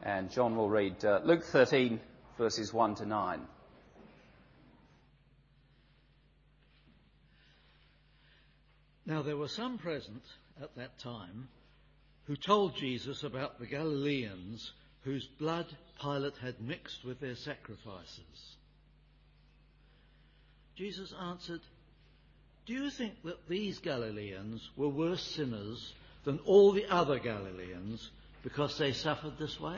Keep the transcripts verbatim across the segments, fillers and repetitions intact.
And John will read uh, Luke thirteen, verses one to nine. Now there were some present at that time who told Jesus about the Galileans whose blood Pilate had mixed with their sacrifices. Jesus answered, "Do you think that these Galileans were worse sinners than all the other Galileans because they suffered this way?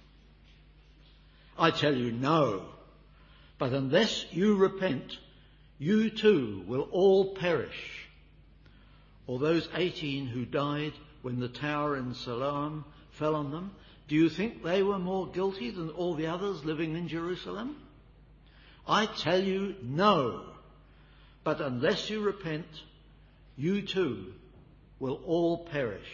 I tell you, no. But unless you repent, you too will all perish. Or those eighteen who died when the tower in Siloam fell on them, do you think they were more guilty than all the others living in Jerusalem? I tell you, no. But unless you repent, you too will all perish."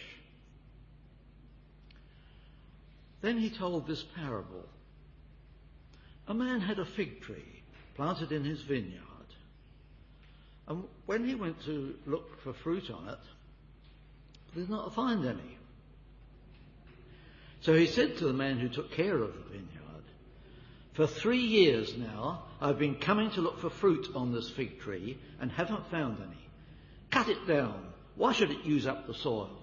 Then he told this parable. A man had a fig tree planted in his vineyard. And when he went to look for fruit on it, he did not find any. So he said to the man who took care of the vineyard, "For three years now I've been coming to look for fruit on this fig tree and haven't found any. Cut it down. Why should it use up the soil?"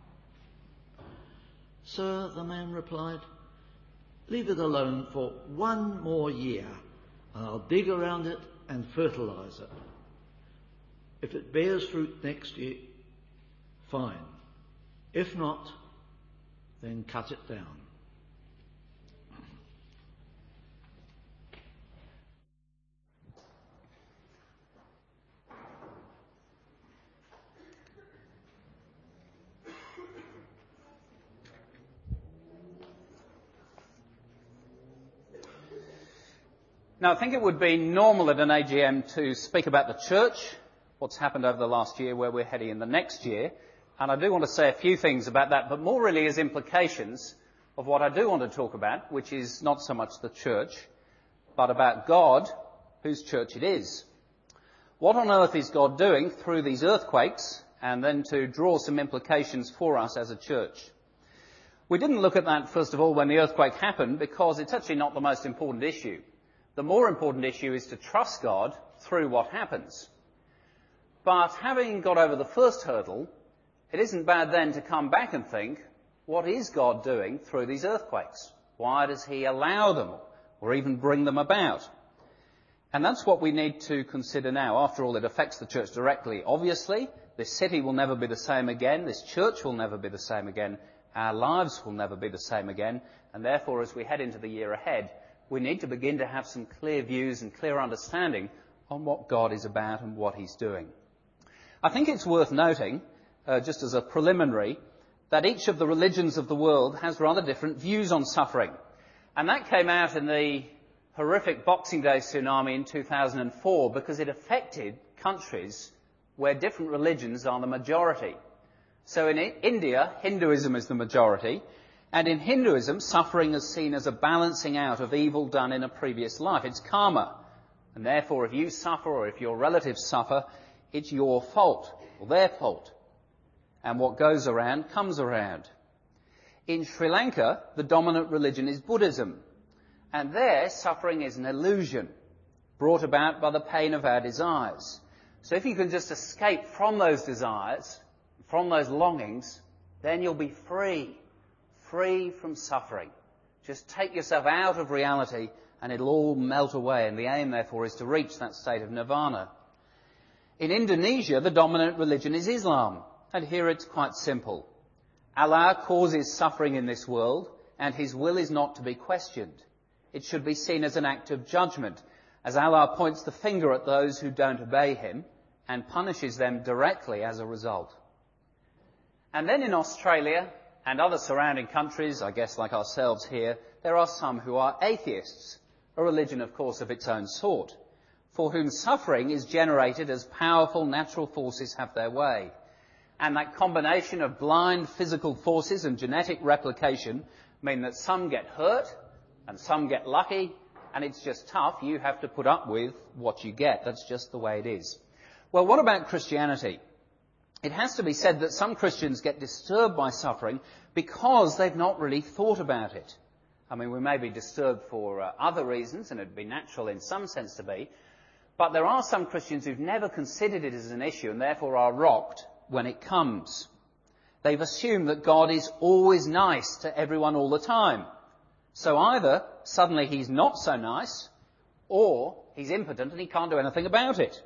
"Sir," the man replied, "leave it alone for one more year, and I'll dig around it and fertilise it. If it bears fruit next year, fine. If not, then cut it down." Now, I think it would be normal at an A G M to speak about the church, what's happened over the last year, where we're heading in the next year. And I do want to say a few things about that, but more really as implications of what I do want to talk about, which is not so much the church, but about God, whose church it is. What on earth is God doing through these earthquakes, and then to draw some implications for us as a church. We didn't look at that, first of all, when the earthquake happened, because it's actually not the most important issue. The more important issue is to trust God through what happens. But having got over the first hurdle, it isn't bad then to come back and think, what is God doing through these earthquakes? Why does he allow them or even bring them about? And that's what we need to consider now. After all, it affects the church directly. Obviously, this city will never be the same again. This church will never be the same again. Our lives will never be the same again. And therefore, as we head into the year ahead, we need to begin to have some clear views and clear understanding on what God is about and what he's doing. I think it's worth noting, uh, just as a preliminary, that each of the religions of the world has rather different views on suffering. And that came out in the horrific Boxing Day tsunami in two thousand four because it affected countries where different religions are the majority. So in India, Hinduism is the majority. And in Hinduism, suffering is seen as a balancing out of evil done in a previous life. It's karma. And therefore, if you suffer or if your relatives suffer, it's your fault or their fault. And what goes around comes around. In Sri Lanka, the dominant religion is Buddhism. And there, suffering is an illusion brought about by the pain of our desires. So if you can just escape from those desires, from those longings, then you'll be free. Free from suffering. Just take yourself out of reality and it'll all melt away. And the aim, therefore, is to reach that state of nirvana. In Indonesia, the dominant religion is Islam. And here it's quite simple. Allah causes suffering in this world and his will is not to be questioned. It should be seen as an act of judgment, as Allah points the finger at those who don't obey him and punishes them directly as a result. And then in Australia and other surrounding countries, I guess like ourselves here, there are some who are atheists, a religion, of course, of its own sort, for whom suffering is generated as powerful natural forces have their way. And that combination of blind physical forces and genetic replication mean that some get hurt and some get lucky, and it's just tough. You have to put up with what you get. That's just the way it is. Well, what about Christianity? It has to be said that some Christians get disturbed by suffering because they've not really thought about it. I mean, we may be disturbed for uh, other reasons, and it'd be natural in some sense to be, but there are some Christians who've never considered it as an issue and therefore are rocked when it comes. They've assumed that God is always nice to everyone all the time. So either suddenly he's not so nice, or he's impotent and he can't do anything about it.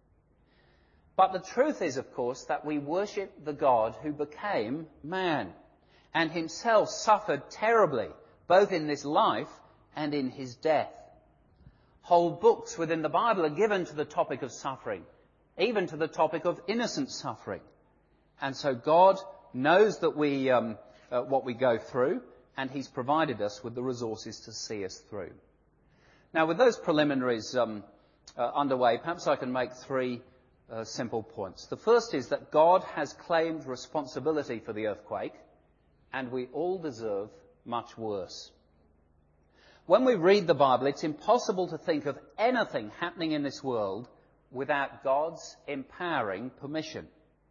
But the truth is, of course, that we worship the God who became man and himself suffered terribly, both in this life and in his death. Whole books within the Bible are given to the topic of suffering, even to the topic of innocent suffering. And so God knows that we um, uh, what we go through, and he's provided us with the resources to see us through. Now, with those preliminaries um, uh, underway, perhaps I can make three uh, simple points. The first is that God has claimed responsibility for the earthquake, and we all deserve much worse. When we read the Bible, it's impossible to think of anything happening in this world without God's empowering permission.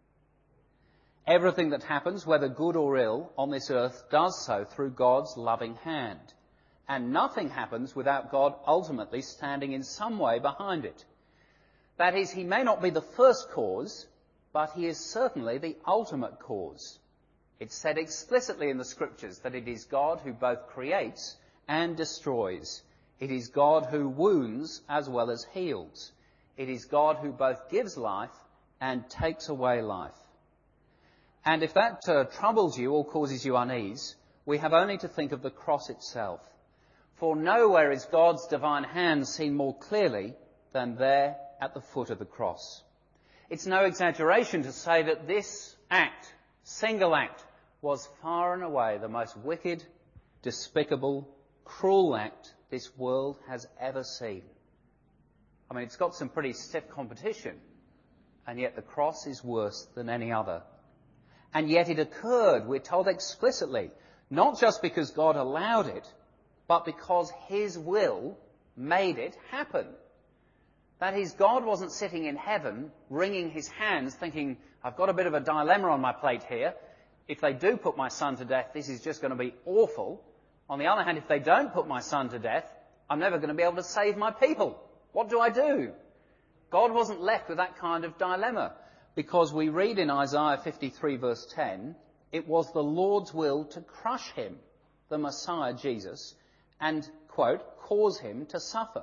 Everything that happens, whether good or ill, on this earth does so through God's loving hand. And nothing happens without God ultimately standing in some way behind it. That is, he may not be the first cause, but he is certainly the ultimate cause. It's said explicitly in the Scriptures that it is God who both creates and destroys. It is God who wounds as well as heals. It is God who both gives life and takes away life. And if that uh, troubles you or causes you unease, we have only to think of the cross itself. For nowhere is God's divine hand seen more clearly than there at the foot of the cross. It's no exaggeration to say that this act, single act, was far and away the most wicked, despicable, cruel act this world has ever seen. I mean, it's got some pretty stiff competition, and yet the cross is worse than any other. And yet it occurred, we're told explicitly, not just because God allowed it, but because his will made it happen. That is, God wasn't sitting in heaven, wringing his hands, thinking, I've got a bit of a dilemma on my plate here. If they do put my son to death, this is just going to be awful. On the other hand, if they don't put my son to death, I'm never going to be able to save my people. What do I do? God wasn't left with that kind of dilemma, because we read in Isaiah fifty-three verse ten, it was the Lord's will to crush him, the Messiah Jesus, and, quote, cause him to suffer.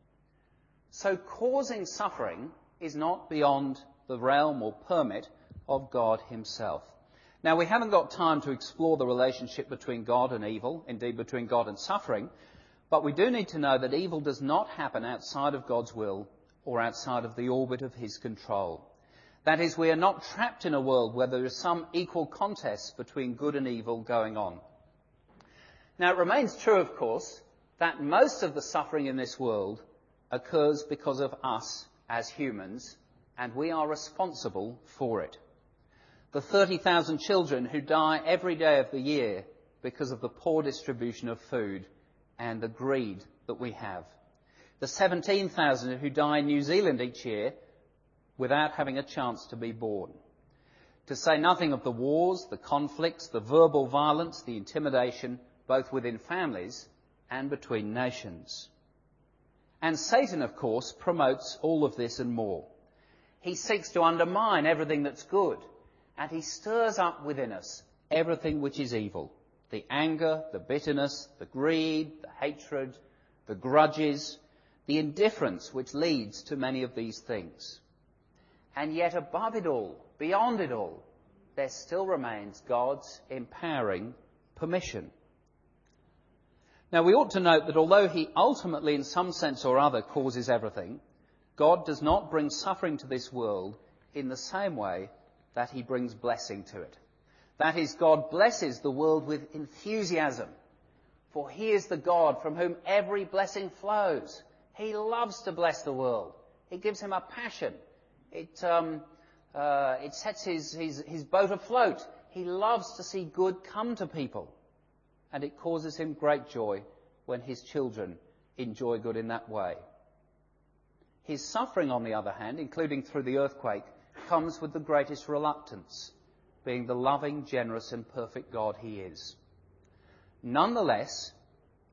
So causing suffering is not beyond the realm or permit of God himself. Now, we haven't got time to explore the relationship between God and evil, indeed between God and suffering, but we do need to know that evil does not happen outside of God's will or outside of the orbit of his control. That is, we are not trapped in a world where there is some equal contest between good and evil going on. Now, it remains true, of course, that most of the suffering in this world occurs because of us as humans, and we are responsible for it. The thirty thousand children who die every day of the year because of the poor distribution of food and the greed that we have. The seventeen thousand who die in New Zealand each year without having a chance to be born. To say nothing of the wars, the conflicts, the verbal violence, the intimidation, both within families and between nations. And Satan, of course, promotes all of this and more. He seeks to undermine everything that's good, and he stirs up within us everything which is evil. The anger, the bitterness, the greed, the hatred, the grudges, the indifference which leads to many of these things. And yet above it all, beyond it all, there still remains God's empowering permission. Now, we ought to note that although he ultimately, in some sense or other, causes everything, God does not bring suffering to this world in the same way that he brings blessing to it. That is, God blesses the world with enthusiasm, for he is the God from whom every blessing flows. He loves to bless the world. It gives him a passion. It, um, uh, it sets his, his, his boat afloat. He loves to see good come to people. And it causes him great joy when his children enjoy good in that way. His suffering, on the other hand, including through the earthquake, comes with the greatest reluctance, being the loving, generous and perfect God he is. Nonetheless,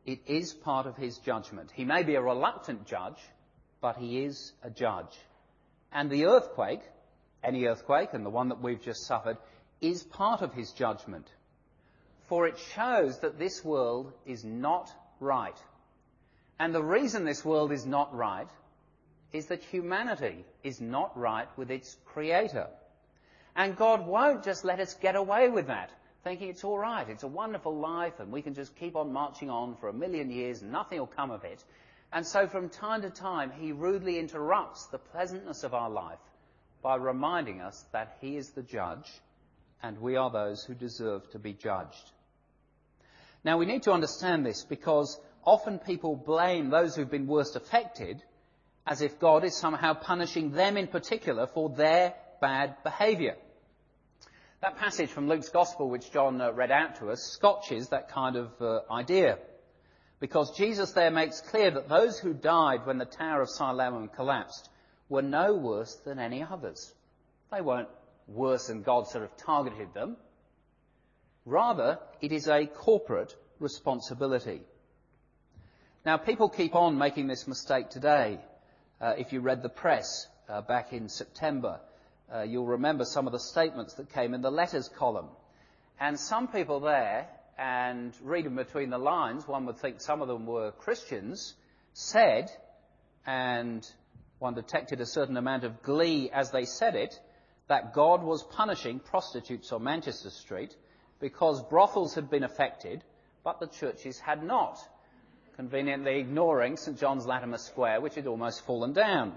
It is part of his judgment. He may be a reluctant judge, but he is a judge. And the earthquake, any earthquake, and the one that we've just suffered, is part of his judgment. For it shows that this world is not right. And the reason this world is not right is that humanity is not right with its creator. And God won't just let us get away with that, thinking it's all right, it's a wonderful life, and we can just keep on marching on for a million years and nothing will come of it. And so from time to time, he rudely interrupts the pleasantness of our life by reminding us that he is the judge and we are those who deserve to be judged. Now, we need to understand this because often people blame those who've been worst affected as if God is somehow punishing them in particular for their bad behaviour. That passage from Luke's Gospel, which John uh, read out to us, scotches that kind of uh, idea. Because Jesus there makes clear that those who died when the Tower of Siloam collapsed were no worse than any others. They weren't worse than God sort of targeted them. Rather, it is a corporate responsibility. Now, people keep on making this mistake today. Uh, if you read the press uh, back in September, uh, you'll remember some of the statements that came in the letters column. And some people there, and reading between the lines, one would think some of them were Christians, said, and one detected a certain amount of glee as they said it, that God was punishing prostitutes on Manchester Street because brothels had been affected, but the churches had not, conveniently ignoring St John's Latimer Square, which had almost fallen down.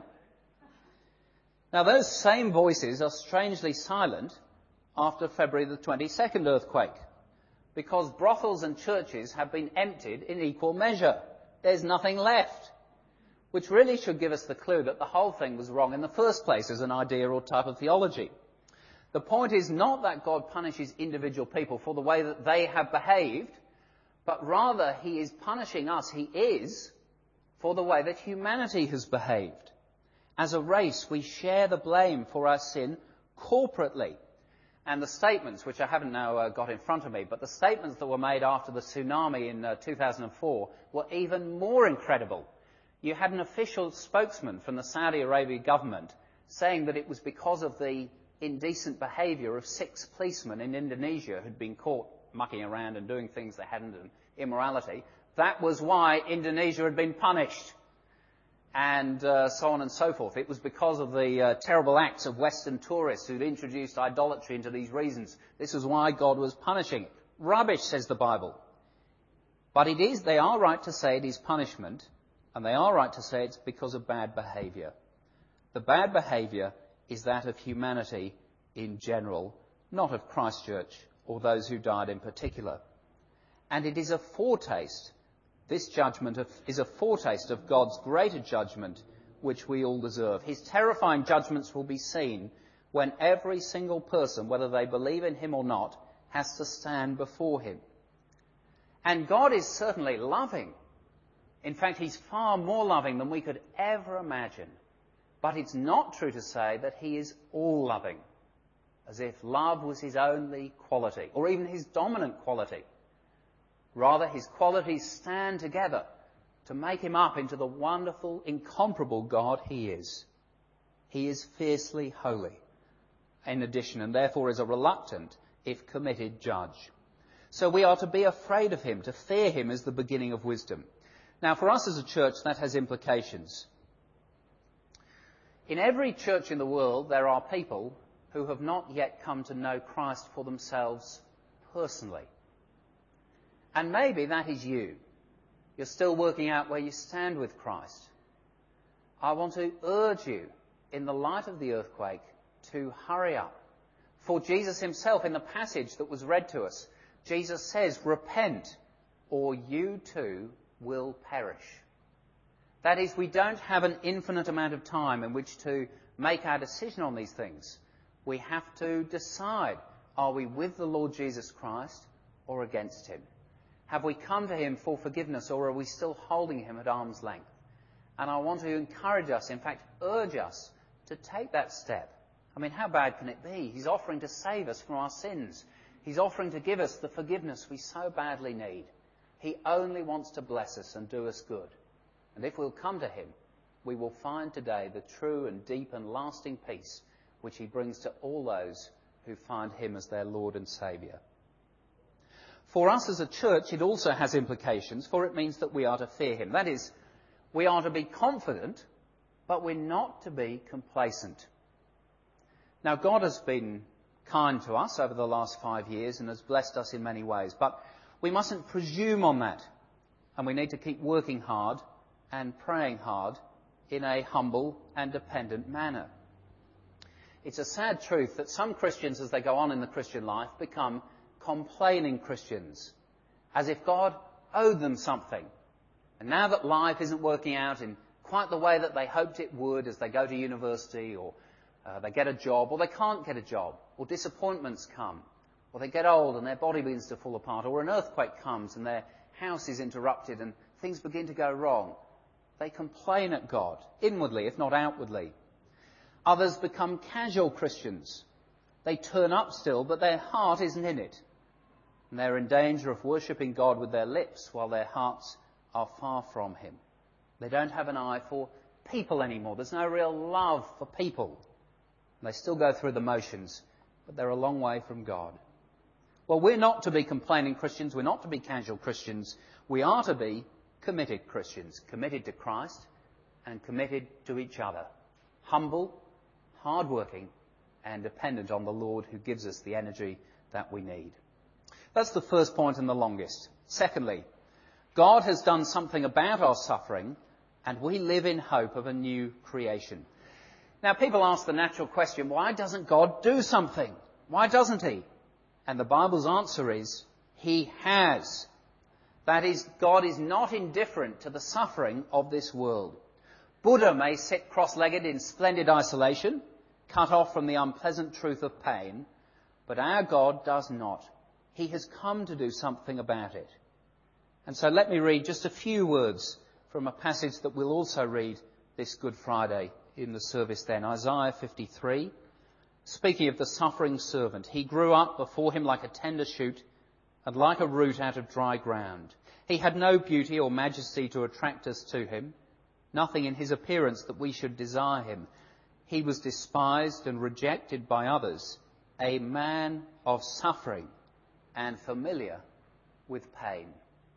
Now, those same voices are strangely silent after February the twenty-second earthquake, because brothels and churches have been emptied in equal measure. There's nothing left, which really should give us the clue that the whole thing was wrong in the first place as an idea or type of theology. The point is not that God punishes individual people for the way that they have behaved, but rather he is punishing us, he is, for the way that humanity has behaved. As a race, we share the blame for our sin corporately. And the statements, which I haven't now uh, got in front of me, but the statements that were made after the tsunami in uh, two thousand four were even more incredible. You had an official spokesman from the Saudi Arabia government saying that it was because of the indecent behaviour of six policemen in Indonesia who'd been caught mucking around and doing things they hadn't done, immorality. That was why Indonesia had been punished. And uh, so on and so forth. It was because of the uh, terrible acts of Western tourists who'd introduced idolatry into these regions. This was why God was punishing. Rubbish, says the Bible. But it is, they are right to say it is punishment, and they are right to say it's because of bad behaviour. The bad behaviour is that of humanity in general, not of Christchurch or those who died in particular. And it is a foretaste. This judgment is a foretaste of God's greater judgment, which we all deserve. His terrifying judgments will be seen when every single person, whether they believe in him or not, has to stand before him. And God is certainly loving. In fact, he's far more loving than we could ever imagine. But it's not true to say that he is all loving, as if love was his only quality, or even his dominant quality. Rather, his qualities stand together to make him up into the wonderful, incomparable God he is. He is fiercely holy, in addition, and therefore is a reluctant, if committed, judge. So we are to be afraid of him, to fear him as the beginning of wisdom. Now, for us as a church, that has implications. In every church in the world, there are people who have not yet come to know Christ for themselves personally. And maybe that is you. You're still working out where you stand with Christ. I want to urge you, in the light of the earthquake, to hurry up. For Jesus himself, in the passage that was read to us, Jesus says, repent, or you too will perish. That is, we don't have an infinite amount of time in which to make our decision on these things. We have to decide, are we with the Lord Jesus Christ or against him? Have we come to him for forgiveness, or are we still holding him at arm's length? And I want to encourage us, in fact, urge us to take that step. I mean, how bad can it be? He's offering to save us from our sins. He's offering to give us the forgiveness we so badly need. He only wants to bless us and do us good. And if we'll come to him, we will find today the true and deep and lasting peace which he brings to all those who find him as their Lord and Saviour. For us as a church, it also has implications, for it means that we are to fear him. That is, we are to be confident, but we're not to be complacent. Now, God has been kind to us over the last five years and has blessed us in many ways, but we mustn't presume on that, and we need to keep working hard and praying hard in a humble and dependent manner. It's a sad truth that some Christians, as they go on in the Christian life, become complaining Christians, as if God owed them something. And now that life isn't working out in quite the way that they hoped it would as they go to university, or uh, they get a job, or they can't get a job, or disappointments come, or they get old and their body begins to fall apart, or an earthquake comes and their house is interrupted and things begin to go wrong, they complain at God, inwardly if not outwardly. Others become casual Christians. They turn up still, but their heart isn't in it. And they're in danger of worshipping God with their lips while their hearts are far from him. They don't have an eye for people anymore. There's no real love for people. And they still go through the motions, but they're a long way from God. Well, we're not to be complaining Christians. We're not to be casual Christians. We are to be committed Christians, committed to Christ and committed to each other. Humble, hard-working, and dependent on the Lord who gives us the energy that we need. That's the first point and the longest. Secondly, God has done something about our suffering, and we live in hope of a new creation. Now, people ask the natural question, why doesn't God do something? Why doesn't he? And the Bible's answer is, he has. That is, God is not indifferent to the suffering of this world. Buddha may sit cross-legged in splendid isolation, cut off from the unpleasant truth of pain, but our God does not. He has come to do something about it. And so let me read just a few words from a passage that we'll also read this Good Friday in the service then. Isaiah fifty-three, speaking of the suffering servant. He grew up before him like a tender shoot and like a root out of dry ground. He had no beauty or majesty to attract us to him, nothing in his appearance that we should desire him. He was despised and rejected by others, a man of suffering and familiar with pain.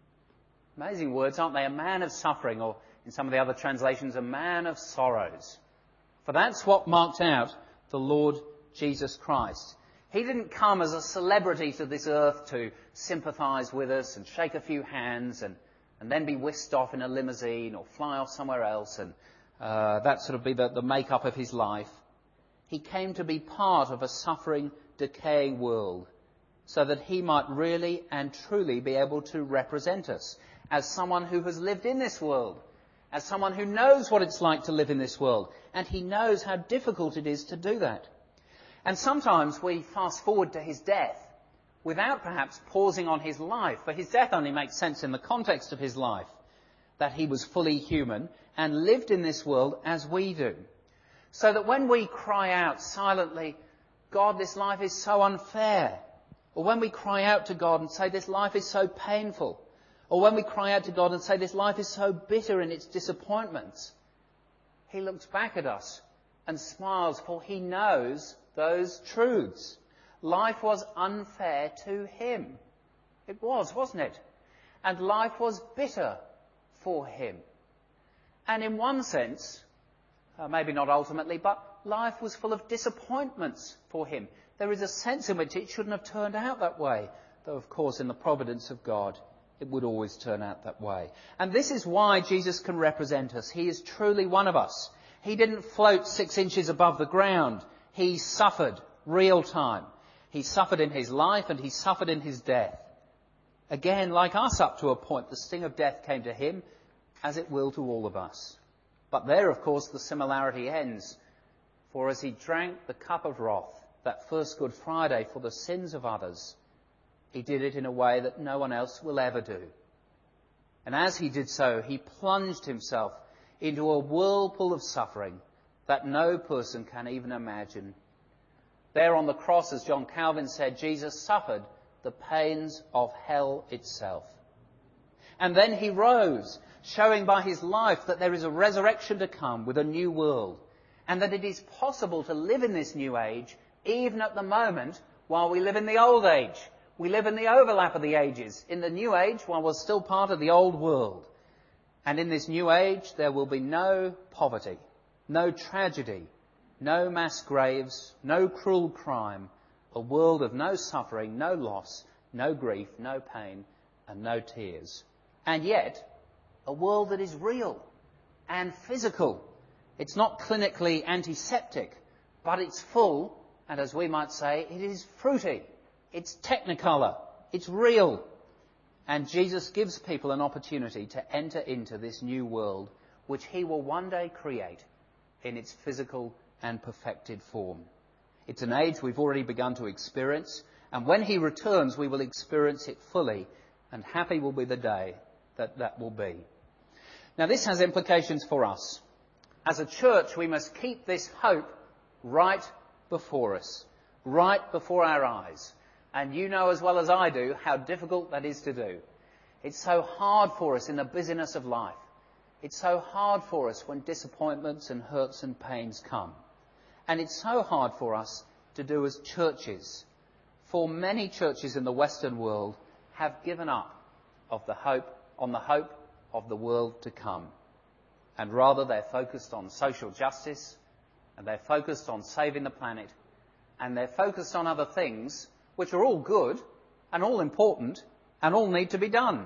Amazing words, aren't they? A man of suffering, or in some of the other translations, a man of sorrows. For that's what marked out the Lord Jesus Christ. He didn't come as a celebrity to this earth to sympathise with us and shake a few hands and, and then be whisked off in a limousine or fly off somewhere else and uh, that sort of be the, the make-up of his life. He came to be part of a suffering, decaying world so that he might really and truly be able to represent us as someone who has lived in this world, as someone who knows what it's like to live in this world, and he knows how difficult it is to do that. And sometimes we fast forward to his death without perhaps pausing on his life, for his death only makes sense in the context of his life, that he was fully human and lived in this world as we do. So that when we cry out silently, God, this life is so unfair, or when we cry out to God and say this life is so painful, or when we cry out to God and say this life is so bitter in its disappointments, he looks back at us and smiles, for he knows those truths. Life was unfair to him. It was, wasn't it? And life was bitter for him. And in one sense, uh, maybe not ultimately, but life was full of disappointments for him. There is a sense in which it shouldn't have turned out that way, though of course in the providence of God it would always turn out that way. And this is why Jesus can represent us. He is truly one of us. He didn't float six inches above the ground. He suffered real time. He suffered in his life and he suffered in his death. Again, like us up to a point, the sting of death came to him, as it will to all of us. But there, of course, the similarity ends. For as he drank the cup of wrath, that first Good Friday, for the sins of others, he did it in a way that no one else will ever do. And as he did so, he plunged himself into a whirlpool of suffering that no person can even imagine. There on the cross, as John Calvin said, Jesus suffered the pains of hell itself. And then he rose, showing by his life that there is a resurrection to come with a new world, and that it is possible to live in this new age even at the moment while we live in the old age. We live in the overlap of the ages, in the new age while we're still part of the old world. And in this new age there will be no poverty, no tragedy, no mass graves, no cruel crime, a world of no suffering, no loss, no grief, no pain, and no tears. And yet, a world that is real and physical. It's not clinically antiseptic, but it's full, and as we might say, it is fruity. It's technicolor. It's real. And Jesus gives people an opportunity to enter into this new world, which he will one day create in its physical and perfected form. It's an age we've already begun to experience, and when he returns, we will experience it fully, and happy will be the day that that will be. Now, this has implications for us. As a church, we must keep this hope right before us, right before our eyes. And you know as well as I do how difficult that is to do. It's so hard for us in the busyness of life. It's so hard for us when disappointments and hurts and pains come. And it's so hard for us to do as churches. For many churches in the Western world have given up of the hope, on the hope of the world to come. And rather they're focused on social justice, and they're focused on saving the planet, and they're focused on other things which are all good and all important and all need to be done.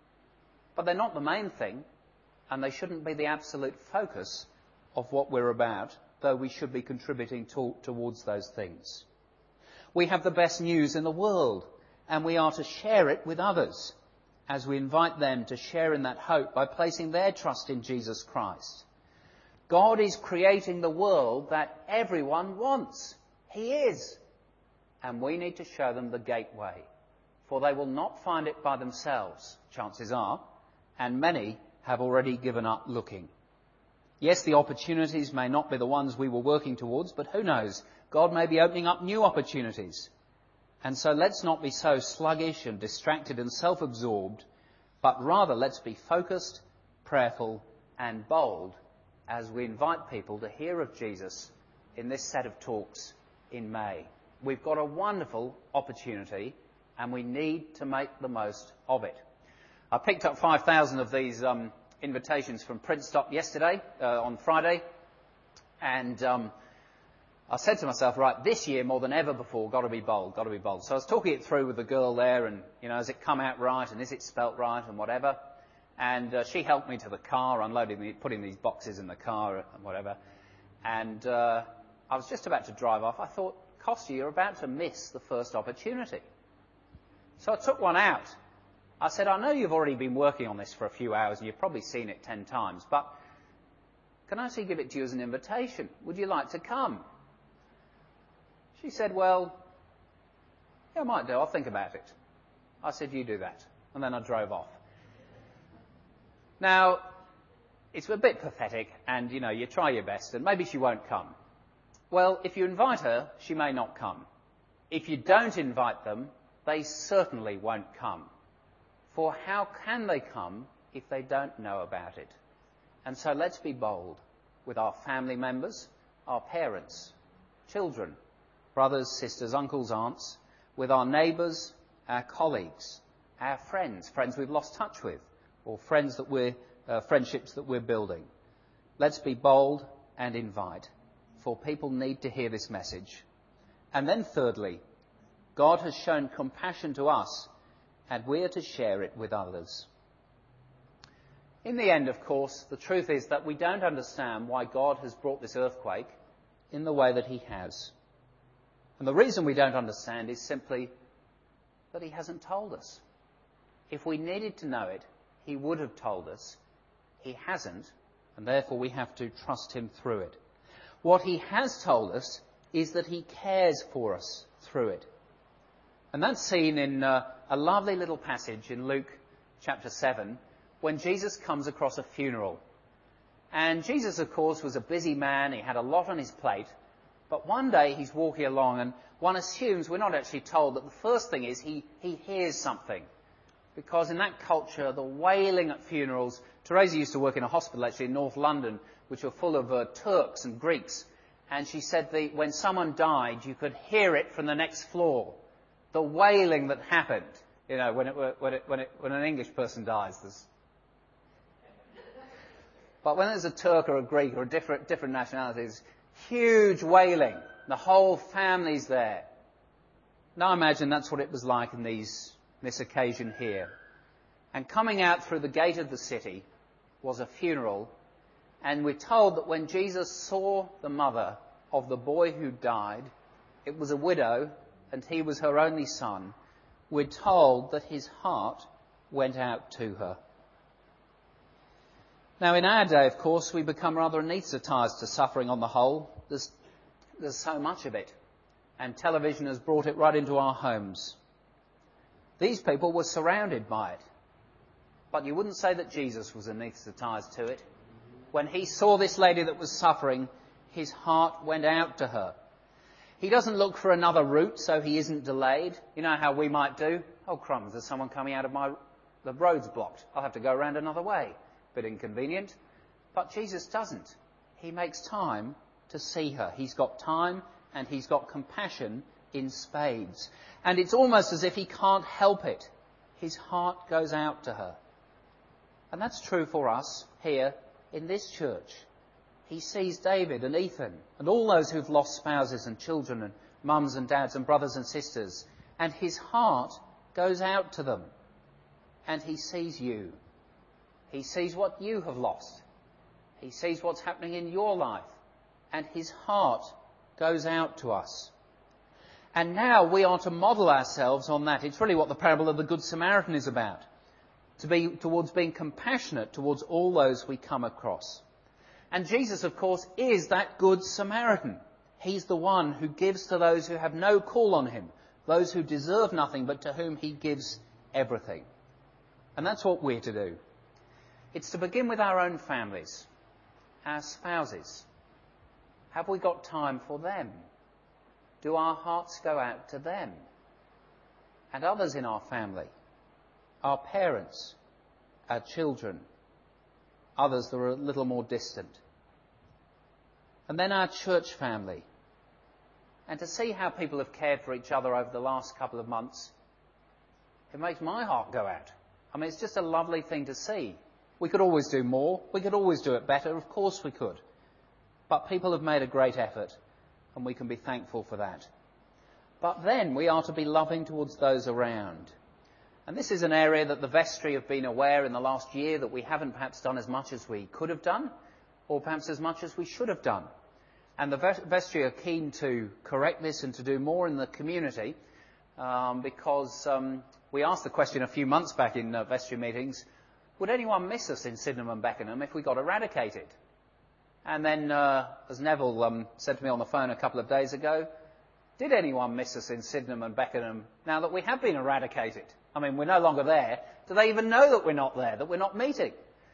But they're not the main thing, and they shouldn't be the absolute focus of what we're about, though we should be contributing to, towards those things. We have the best news in the world, and we are to share it with others as we invite them to share in that hope by placing their trust in Jesus Christ. God is creating the world that everyone wants. He is. And we need to show them the gateway, for they will not find it by themselves, chances are, and many have already given up looking. Yes, the opportunities may not be the ones we were working towards, but who knows? God may be opening up new opportunities. And so let's not be so sluggish and distracted and self-absorbed, but rather let's be focused, prayerful and bold as we invite people to hear of Jesus in this set of talks in May. We've got a wonderful opportunity and we need to make the most of it. I picked up five thousand of these um, invitations from Printstock yesterday, uh, on Friday, and um, I said to myself, right, this year more than ever before, got to be bold, got to be bold. So I was talking it through with the girl there, and, you know, has it come out right, and is it spelt right, and whatever. And uh, she helped me to the car, unloading me, putting these boxes in the car, and whatever. And uh, I was just about to drive off. I thought, Costa, you're about to miss the first opportunity. So I took one out. I said, I know you've already been working on this for a few hours, and you've probably seen it ten times, but can I actually give it to you as an invitation? Would you like to come? She said, well, yeah, I might do. I'll think about it. I said, you do that. And then I drove off. Now, it's a bit pathetic, and, you know, you try your best, and maybe she won't come. Well, if you invite her, she may not come. If you don't invite them, they certainly won't come. For how can they come if they don't know about it? And so let's be bold with our family members, our parents, children, brothers, sisters, uncles, aunts, with our neighbours, our colleagues, our friends, friends we've lost touch with, or friends that we're, uh, friendships that we're building. Let's be bold and invite, for people need to hear this message. And then thirdly, God has shown compassion to us, and we are to share it with others. In the end, of course, the truth is that we don't understand why God has brought this earthquake in the way that he has. And the reason we don't understand is simply that he hasn't told us. If we needed to know it, he would have told us. He hasn't, and therefore we have to trust him through it. What he has told us is that he cares for us through it. And that's seen in uh, a lovely little passage in Luke chapter seven, when Jesus comes across a funeral. And Jesus, of course, was a busy man. He had a lot on his plate. But one day he's walking along, and one assumes, we're not actually told, that the first thing is he, he hears something. Because in that culture, the wailing at funerals... Teresa used to work in a hospital actually in North London, which were full of uh, Turks and Greeks. And she said the, when someone died, you could hear it from the next floor. The wailing that happened, you know, when, it, when, it, when, it, when an English person dies. There's... But when there's a Turk or a Greek or a different, different nationalities, huge wailing. The whole family's there. Now imagine that's what it was like in these, this occasion here. And coming out through the gate of the city was a funeral. And we're told that when Jesus saw the mother of the boy who died, it was a widow and he was her only son, we're told that his heart went out to her. Now in our day, of course, we become rather anaesthetised to suffering on the whole. There's, there's so much of it. And television has brought it right into our homes. These people were surrounded by it. But you wouldn't say that Jesus was anaesthetised to it. When he saw this lady that was suffering, his heart went out to her. He doesn't look for another route so he isn't delayed. You know how we might do? Oh, crumbs, there's someone coming out of my... The road's blocked. I'll have to go around another way. Bit inconvenient. But Jesus doesn't. He makes time to see her. He's got time and he's got compassion in spades. And it's almost as if he can't help it. His heart goes out to her. And that's true for us here in this church. He sees David and Ethan and all those who've lost spouses and children and mums and dads and brothers and sisters. And his heart goes out to them. And he sees you. He sees what you have lost. He sees what's happening in your life. And his heart goes out to us. And now we are to model ourselves on that. It's really what the parable of the Good Samaritan is about. To be towards being compassionate towards all those we come across. And Jesus, of course, is that Good Samaritan. He's the one who gives to those who have no call on him, those who deserve nothing, but to whom he gives everything. And that's what we're to do. It's to begin with our own families, our spouses. Have we got time for them? Do our hearts go out to them? And others in our family? Our parents, our children, others that are a little more distant. And then our church family. And to see how people have cared for each other over the last couple of months, it makes my heart go out. I mean, it's just a lovely thing to see. We could always do more. We could always do it better. Of course we could. But people have made a great effort, and we can be thankful for that. But then we are to be loving towards those around. And this is an area that the vestry have been aware in the last year that we haven't perhaps done as much as we could have done, or perhaps as much as we should have done. And the vestry are keen to correct this and to do more in the community, um, because um, we asked the question a few months back in uh, vestry meetings, would anyone miss us in Sydenham and Beckenham if we got eradicated? And then, uh, as Neville um, said to me on the phone a couple of days ago, did anyone miss us in Sydenham and Beckenham now that we have been eradicated? I mean, we're no longer there. Do they even know that we're not there, that we're not meeting?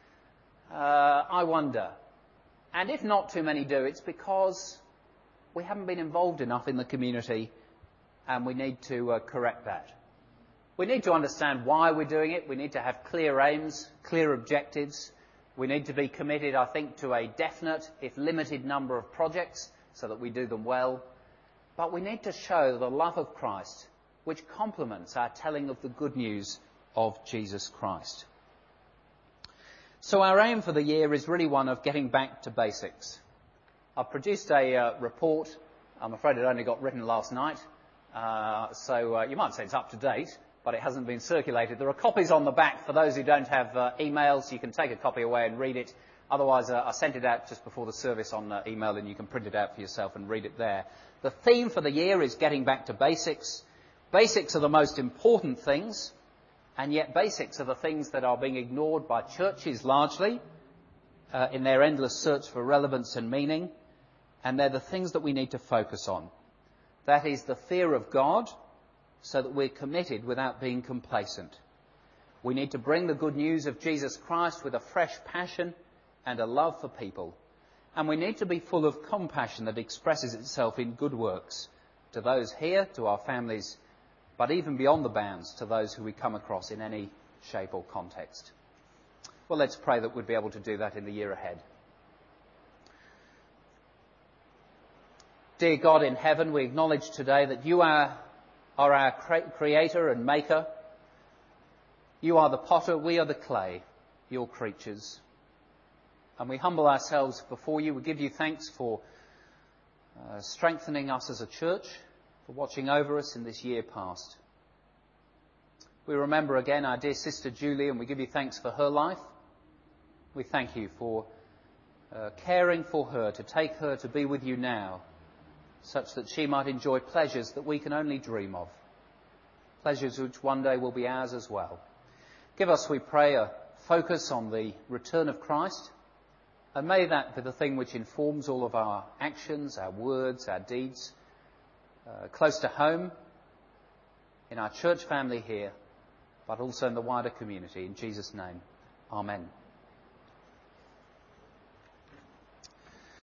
Uh, I wonder. And if not too many do, it's because we haven't been involved enough in the community, and we need to uh, correct that. We need to understand why we're doing it. We need to have clear aims, clear objectives. We need to be committed, I think, to a definite, if limited, number of projects so that we do them well. But we need to show the love of Christ, which complements our telling of the good news of Jesus Christ. So our aim for the year is really one of getting back to basics. I've produced a uh, report. I'm afraid it only got written last night. Uh, so uh, you might say it's up to date, but it hasn't been circulated. There are copies on the back for those who don't have uh, emails. You can take a copy away and read it. Otherwise, uh, I sent it out just before the service on uh, email, and you can print it out for yourself and read it there. The theme for the year is getting back to basics. Basics are the most important things, and yet basics are the things that are being ignored by churches largely uh, in their endless search for relevance and meaning, and they're the things that we need to focus on. That is the fear of God, so that we're committed without being complacent. We need to bring the good news of Jesus Christ with a fresh passion and a love for people. And we need to be full of compassion that expresses itself in good works to those here, to our families, but even beyond the bounds, to those who we come across in any shape or context. Well, let's pray that we'd be able to do that in the year ahead. Dear God in heaven, we acknowledge today that you are, are our cre- creator and maker. You are the potter, we are the clay, your creatures. And we humble ourselves before you. We give you thanks for uh, strengthening us as a church, for watching over us in this year past. We remember again our dear sister Julie, and we give you thanks for her life. We thank you for uh, caring for her, to take her to be with you now, such that she might enjoy pleasures that we can only dream of, pleasures which one day will be ours as well. Give us, we pray, a focus on the return of Christ, and may that be the thing which informs all of our actions, our words, our deeds, uh, close to home, in our church family here, but also in the wider community. In Jesus' name, amen.